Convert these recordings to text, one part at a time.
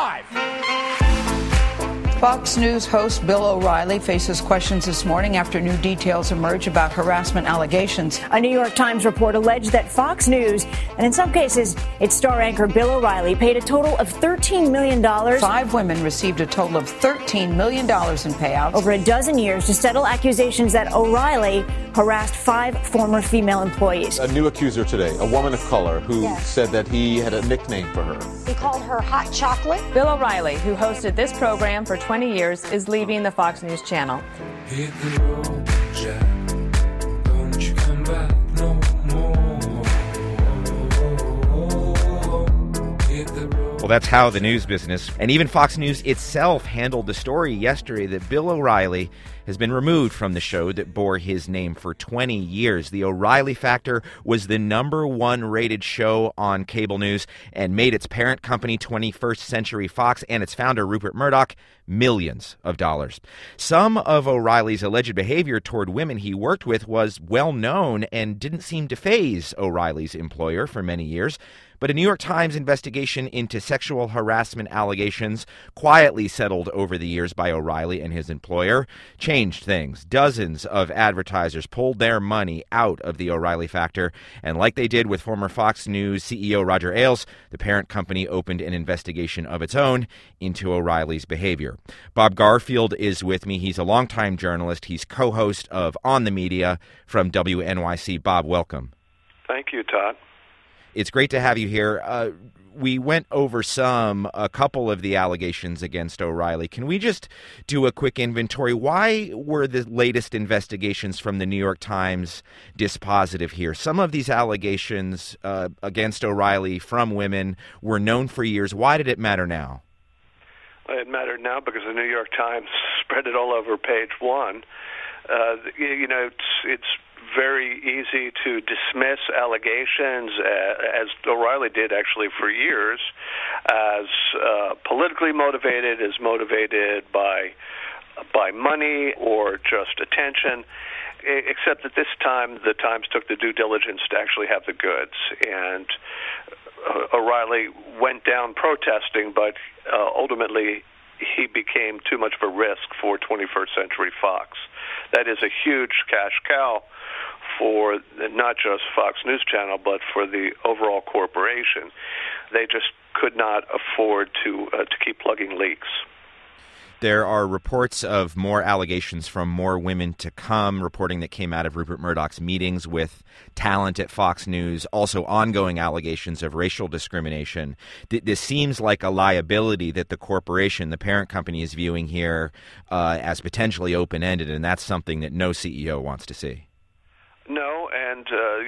live. Fox News host Bill O'Reilly faces questions this morning after new details emerge about harassment allegations. A New York Times report alleged that Fox News, and in some cases, its star anchor Bill O'Reilly, paid a total of $13 million. 5 women received a total of $13 million in payouts over a dozen years to settle accusations that O'Reilly harassed 5 former female employees. A new accuser today, a woman of color, who said that he had a nickname for her. He called her Hot Chocolate. Bill O'Reilly, who hosted this program for 20 years, is leaving the Fox News channel. Hit the road, Jack. Don't you come back no more. Hit the road. Well, that's how the news business, and even Fox News itself, handled the story yesterday that Bill O'Reilly has been removed from the show that bore his name for 20 years. The O'Reilly Factor was the #1 rated show on cable news and made its parent company, 21st Century Fox, and its founder, Rupert Murdoch, millions of dollars. Some of O'Reilly's alleged behavior toward women he worked with was well known and didn't seem to faze O'Reilly's employer for many years. But a New York Times investigation into sexual harassment allegations, quietly settled over the years by O'Reilly and his employer, changed things. Dozens of advertisers pulled their money out of the O'Reilly Factor, and like they did with former Fox News CEO Roger Ailes, the parent company opened an investigation of its own into O'Reilly's behavior. Bob Garfield is with me. He's a longtime journalist. He's co-host of On the Media from WNYC. Bob, welcome. Thank you, Todd. It's great to have you here. We went over a couple of the allegations against O'Reilly. Can we just do a quick inventory? Why were the latest investigations from the New York Times dispositive here? Some of these allegations against O'Reilly from women were known for years. Why did it matter now? Well, it mattered now because the New York Times spread it all over page 1. It's very easy to dismiss allegations, as O'Reilly did actually for years, as politically motivated, as motivated by money or just attention, except that this time the Times took the due diligence to actually have the goods. And O'Reilly went down protesting, but ultimately he became too much of a risk for 21st Century Fox. That is a huge cash cow for not just Fox News Channel, but for the overall corporation. They just could not afford to keep plugging leaks. There are reports of more allegations from more women to come, reporting that came out of Rupert Murdoch's meetings with talent at Fox News, also ongoing allegations of racial discrimination. This seems like a liability that the corporation, the parent company, is viewing here as potentially open-ended, and that's something that no CEO wants to see. No, and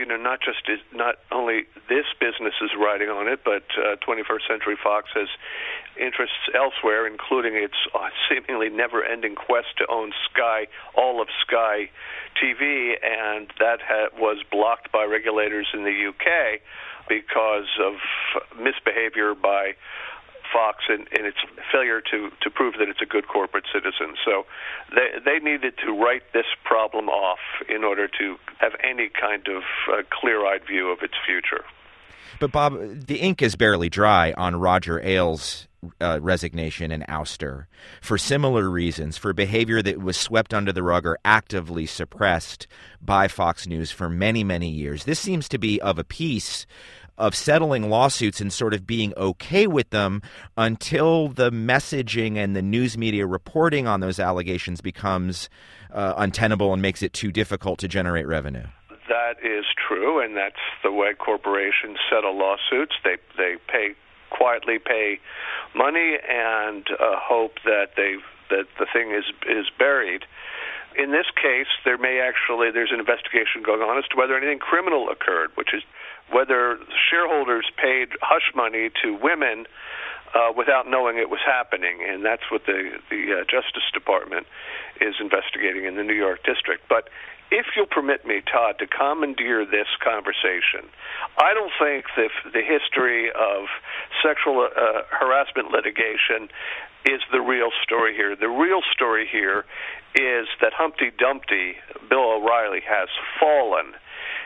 not only this business is riding on it, but 21st Century Fox has interests elsewhere, including its seemingly never-ending quest to own Sky, all of Sky TV, and that was blocked by regulators in the UK because of misbehavior by Fox and its failure to prove that it's a good corporate citizen. So they needed to write this problem off in order to have any kind of clear-eyed view of its future. But, Bob, the ink is barely dry on Roger Ailes' resignation and ouster for similar reasons, for behavior that was swept under the rug or actively suppressed by Fox News for many, many years. This seems to be of a piece of settling lawsuits and sort of being okay with them until the messaging and the news media reporting on those allegations becomes untenable and makes it too difficult to generate revenue. That is true, and that's the way corporations settle lawsuits. They quietly pay money and hope that the thing is buried. In this case, there's an investigation going on as to whether anything criminal occurred, which is whether shareholders paid hush money to women without knowing it was happening, and that's what the Justice Department is investigating in the New York District. But if you'll permit me, Todd, to commandeer this conversation, I don't think the history of sexual harassment litigation is the real story here. The real story here is that Humpty Dumpty, Bill O'Reilly, has fallen.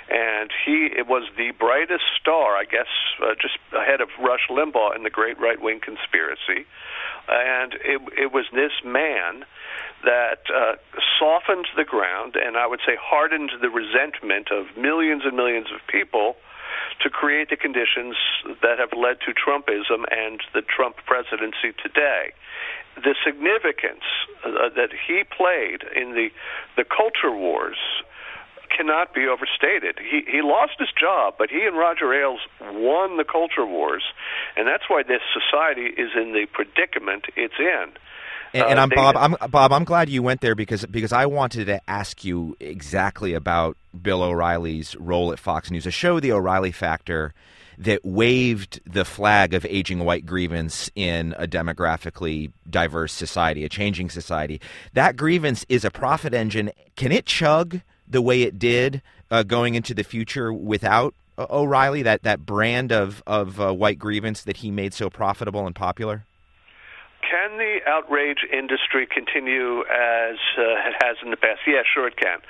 And it was the brightest star, I guess, just ahead of Rush Limbaugh in the great right-wing conspiracy. And it was this man that softened the ground and I would say hardened the resentment of millions and millions of people to create the conditions that have led to Trumpism and the Trump presidency today. The significance that he played in the culture wars cannot be overstated. He lost his job, but he and Roger Ailes won the culture wars, and that's why this society is in the predicament it's in. And I'm glad you went there because I wanted to ask you exactly about Bill O'Reilly's role at Fox News, a show, The O'Reilly Factor, that waved the flag of aging white grievance in a demographically diverse society, a changing society. That grievance is a profit engine. Can it chug the way it did going into the future without O'Reilly, that brand of white grievance that he made so profitable and popular? Can the outrage industry continue as it has in the past? Yeah, sure it can.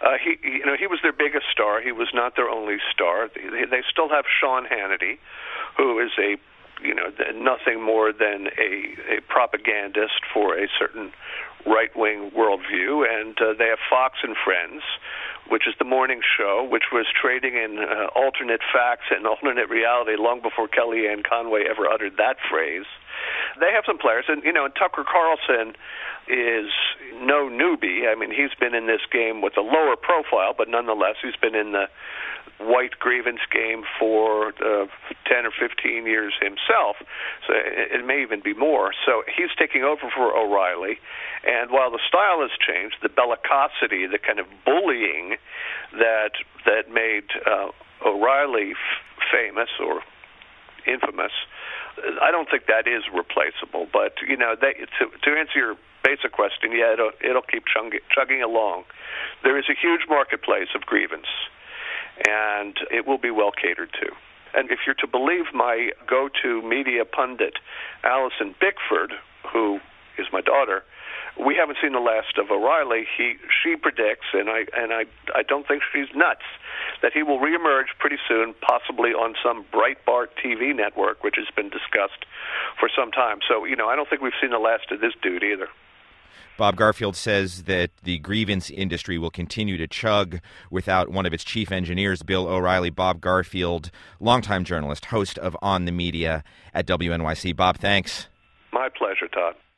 He was their biggest star. He was not their only star. They still have Sean Hannity, who is nothing more than a propagandist for a certain right-wing worldview, and they have Fox and Friends, which is the morning show, which was trading in alternate facts and alternate reality long before Kellyanne Conway ever uttered that phrase. They have some players, and Tucker Carlson is no newbie. I mean, he's been in this game with a lower profile, but nonetheless, he's been in the white grievance game for 10 or 15 years himself, so it may even be more. So he's taking over for O'Reilly, and while the style has changed, the bellicosity, the kind of bullying that made O'Reilly famous or infamous, I don't think that is replaceable. But to answer your basic question, yeah, it'll keep chugging along. There is a huge marketplace of grievance, and it will be well catered to. And if you're to believe my go-to media pundit, Alison Bickford, who is my daughter, we haven't seen the last of O'Reilly. She predicts, and I don't think she's nuts, that he will reemerge pretty soon, possibly on some Breitbart TV network, which has been discussed for some time. So, I don't think we've seen the last of this dude either. Bob Garfield says that the grievance industry will continue to chug without one of its chief engineers, Bill O'Reilly. Bob Garfield, longtime journalist, host of On the Media at WNYC. Bob, thanks. My pleasure, Todd.